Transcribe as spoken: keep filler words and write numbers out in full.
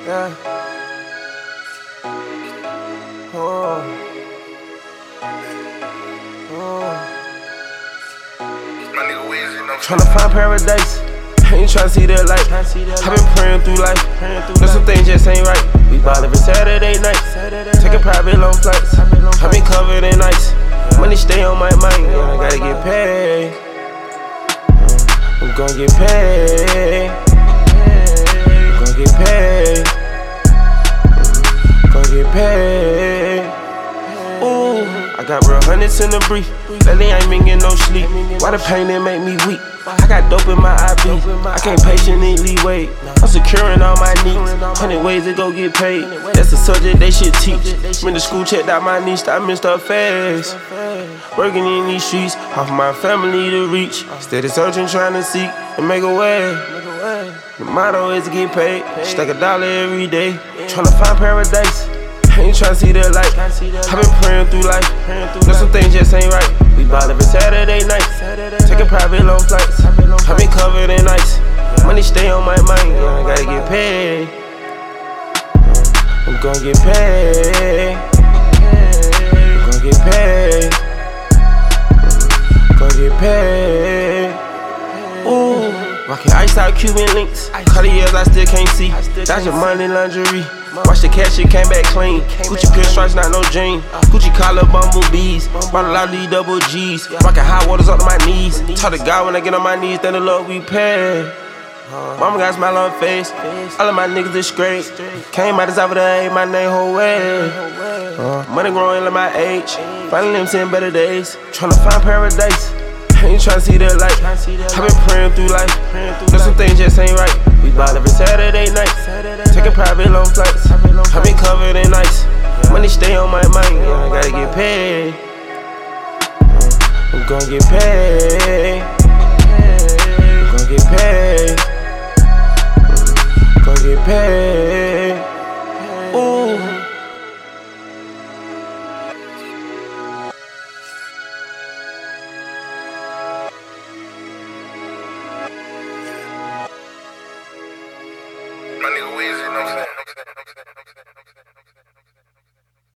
Yeah. Oh. Oh. My nigga Weezy, you know. Tryna find paradise. Ain't tryna see the light. I been praying through life. Know some things just ain't right. We ball every Saturday night. Taking private long flights. I been covered in ice. Money stay on my mind. Yeah, I gotta get paid. I'm gon' get paid. I'm gon' get paid. Gon' get paid. Ooh, I got real hundreds in the brief. Lately I ain't been getting no sleep. Why the pain that make me weak? I got dope in my I V. I can't patiently wait. I'm securing all my needs. Hundred ways to go get paid. That's the subject they should teach. Been to school, checked out my niche. I missed up fast. Working in these streets, off my family to reach. Steady searching, trying to seek and make a way. The motto is to get paid. Stack a dollar every day. Tryna find paradise. Ain't tryna see the light. I been praying through life. Know some things just ain't right. We ball every Saturday night. Taking private long flights. I been covered in ice. Money stay on my mind. Yeah, I gotta get paid. I'm gon' get paid. I'm gon' get paid. Gon' get paid. Ooh. Rockin' ice out Cuban links. Cartiers I still can't see. That's your money lingerie. Watch the cash, it came back clean. Gucci pinstripes, not no jean. Gucci collar, bumblebees. Bought a lot of these double G's. Rockin' high waters up to my knees. Talk to God when I get on my knees, then the Lord we pay. Mama got a smile on her face. All of my niggas is straight. Came out this over there, my name whole way. Uh, money growing like my age. Finally I'm seeing better days. Tryna find paradise. Ain't tryna see the light. I been praying through life. Know some things just ain't right. We ball every Saturday night. Taking private long flights. I been covered in ice. Money stay on my mind. Yeah, I gotta get paid. I'm gon' get paid. I'm gon' get paid. Gon' get paid. Ooh. My nigga Weezy, you know what I'm saying?